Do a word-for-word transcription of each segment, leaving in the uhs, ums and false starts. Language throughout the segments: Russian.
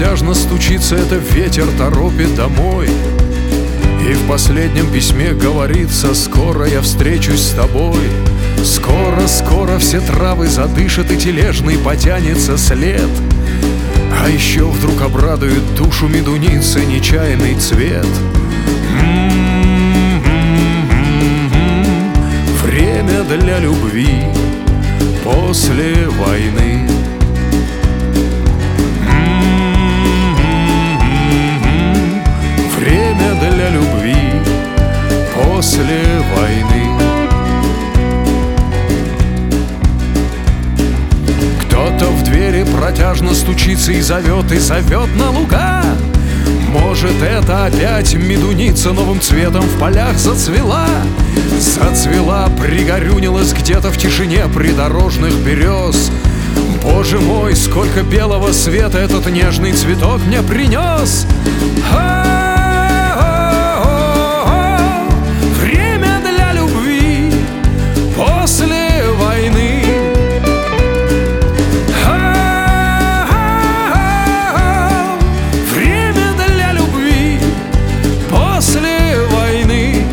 протяжно стучится, это ветер торопит домой. И в последнем письме говорится: скоро я встречусь с тобой. Скоро, скоро все травы задышат, и тележный потянется след. А еще вдруг обрадует душу медуницы нечаянный цвет. Время для любви после войны. Время для любви после войны. Кто-то в двери протяжно стучится и зовет, и зовет на луга. Может, это опять медуница новым цветом в полях зацвела. Зацвела, пригорюнилась где-то в тишине придорожных берез. Боже мой, сколько белого света этот нежный цветок мне принес! Время для любви после войны. Время для любви после войны.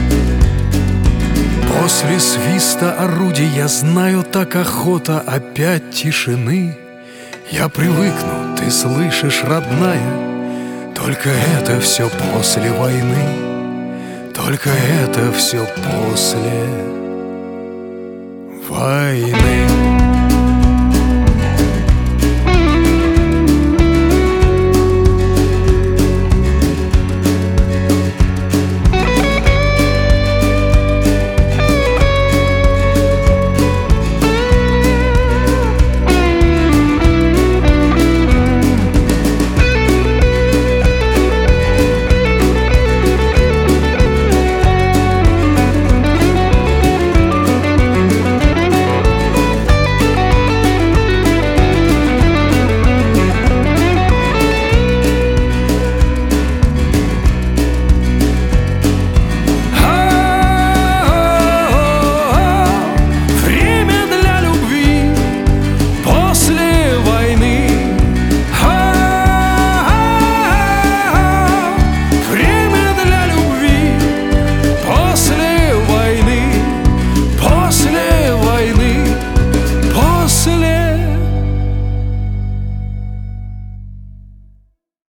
После свиста орудий, я знаю, так охота опять тишины. Я привыкну, ты слышишь, родная, только это все после войны. Только это все после войны.